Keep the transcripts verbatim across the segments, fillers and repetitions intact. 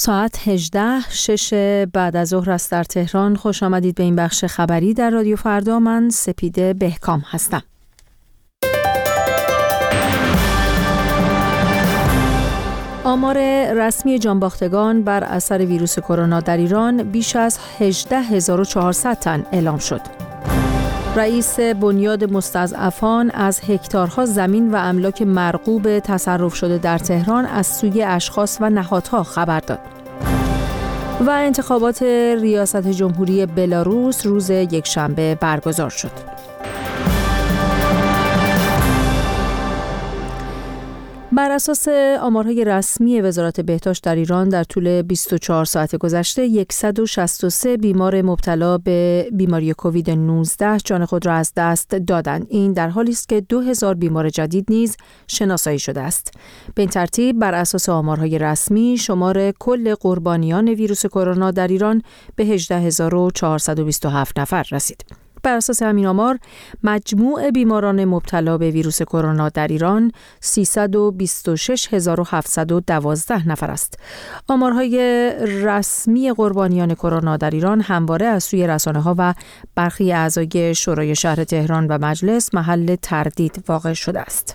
ساعت هجده شش بعد از ظهر است در تهران. خوش آمدید به این بخش خبری در رادیو فردا. من سپیده بهکام هستم. آمار رسمی جانباختگان بر اثر ویروس کرونا در ایران بیش از هجده هزار و چهارصد تن اعلام شد. رئیس بنیاد مستضعفان از هکتارها زمین و املاک مرغوب تصرف شده در تهران از سوی اشخاص و نهادها خبر داد. و انتخابات ریاست جمهوری بلاروس روز یکشنبه برگزار شد. بر اساس آمارهای رسمی وزارت بهداشت در ایران در طول بیست و چهار ساعت گذشته صد و شصت و سه بیمار مبتلا به بیماری کووید نوزده جان خود را از دست دادند. این در حالی است که دو هزار بیمار جدید نیز شناسایی شده است. به این ترتیب بر اساس آمارهای رسمی شمار کل قربانیان ویروس کرونا در ایران به هجده هزار و چهارصد و بیست و هفت نفر رسید. بر اساس همین آمار مجموع بیماران مبتلا به ویروس کرونا در ایران سیصد و بیست و شش هزار و هفتصد و دوازده نفر است. آمارهای رسمی قربانیان کرونا در ایران همواره از سوی رسانه‌ها و برخی اعضای شورای شهر تهران و مجلس محل تردید واقع شده است.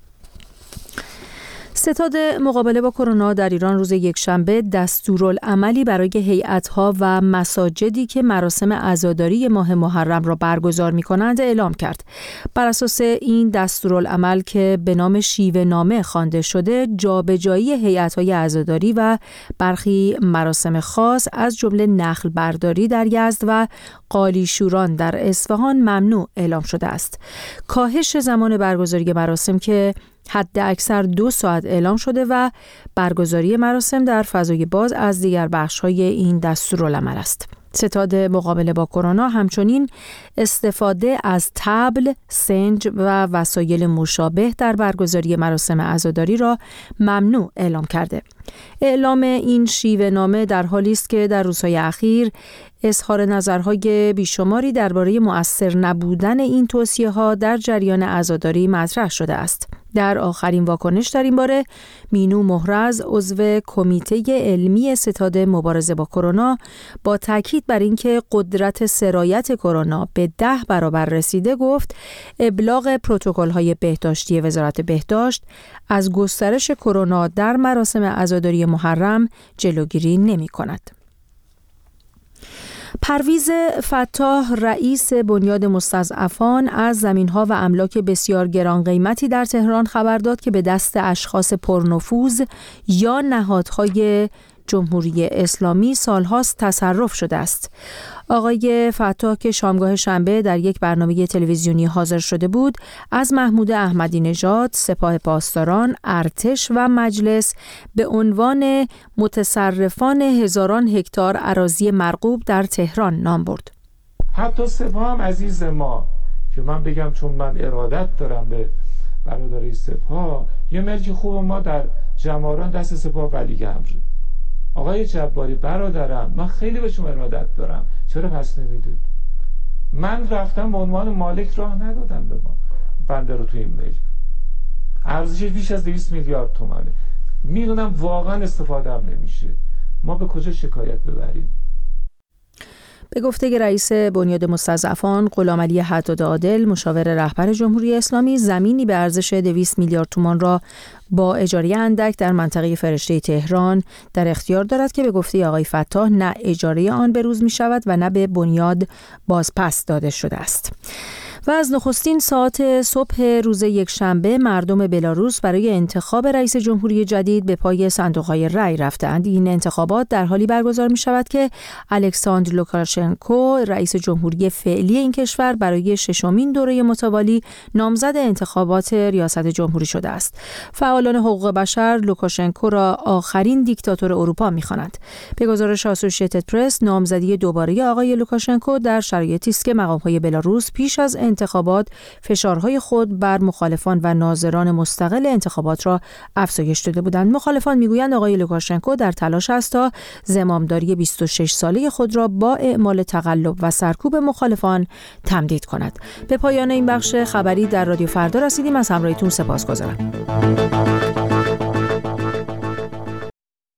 ستاد مقابله با کرونا در ایران روز یکشنبه دستورالعملی برای هیئت‌ها و مساجدی که مراسم عزاداری ماه محرم را برگزار می‌کنند اعلام کرد. بر اساس این دستورالعمل که به نام شیوه نامه خوانده شده، جابجایی هیئت‌های عزاداری و برخی مراسم خاص از جمله نخل برداری در یزد و قالیشوران در اصفهان ممنوع اعلام شده است. کاهش زمان برگزاری مراسم که حد اکثر دو ساعت اعلام شده و برگزاری مراسم در فضای باز از دیگر بخش‌های این دستورالعمل است. ستاد مقابله با کرونا همچنین استفاده از طبل، سنج و وسایل مشابه در برگزاری مراسم عزاداری را ممنوع اعلام کرده. اعلام این شیوه نامه در حالی است که در روزهای اخیر اظهار نظرهای بیشماری درباره مؤثر نبودن این توصیه‌ها در جریان عزاداری مطرح شده است. در آخرین واکنش در این باره، مینو مهرز عضو کمیته علمی ستاد مبارزه با کرونا با تاکید بر اینکه قدرت سرایت کرونا به ده برابر رسیده گفت ابلاغ پروتکل‌های بهداشتی وزارت بهداشت از گسترش کرونا در مراسم عزاداری محرم جلوگیری نمی‌کند. پرویز فتاح رئیس بنیاد مستضعفان از زمین‌ها و املاک بسیار گران قیمتی در تهران خبر داد که به دست اشخاص پرنفوذ یا نهادهای جمهوری اسلامی سالهاست تصرف شده است. آقای فتاح که شامگاه شنبه در یک برنامه تلویزیونی حاضر شده بود، از محمود احمدی نژاد، سپاه پاسداران، ارتش و مجلس به عنوان متصرفان هزاران هکتار اراضی مرغوب در تهران نام برد. حتی سپاه هم عزیز ما که من بگم چون من ارادت دارم به برادرای سپاه، یه ملک خوب ما در جماران دست سپاه ولیعمر. آقای جباری برادرم، من خیلی به شما ارادت دارم، چرا پس نمیدید؟ من رفتم به عنوان مالک راه ندادم به ما بنده رو توی این ملک. ارزشش بیش از دویست میلیارد تومانه. میدونم واقعا استفاده هم نمیشه. ما به کجا شکایت ببریم؟ به گفته رئیس بنیاد مستضعفان غلامعلی حداد عادل، مشاور رهبر جمهوری اسلامی، زمینی به ارزش دویست میلیارد تومان را با اجاره اندک در منطقه فرشته تهران در اختیار دارد که به گفته آقای فتاح نه اجاره آن به روز می شود و نه به بنیاد بازپس داده شده است. و از نخستین ساعت صبح روز یکشنبه مردم بلاروس برای انتخاب رئیس جمهوری جدید به پای صندوق‌های رای رفتند. این انتخابات در حالی برگزار می شود که الکساندر لوکاشنکو، رئیس جمهوری فعلی این کشور، برای ششمین دوره متوالی نامزد انتخابات ریاست جمهوری شده است. فعالان حقوق بشر لوکاشنکو را آخرین دیکتاتور اروپا می‌خوانند. به گزارش آسوشیتد پرس، نامزدی دوباره آقای لوکاشنکو در شرایطی است که مقام‌های بلاروس پیش از انتخابات فشارهای خود بر مخالفان و ناظران مستقل انتخابات را افزایش داده بودند. مخالفان میگویند آقای لوکاشنکو در تلاش است تا زمامداری بیست و شش ساله خود را با اعمال تقلب و سرکوب مخالفان تمدید کند. به پایان این بخش خبری در رادیو فردا رسیدیم. از همراهیتون سپاسگزارم.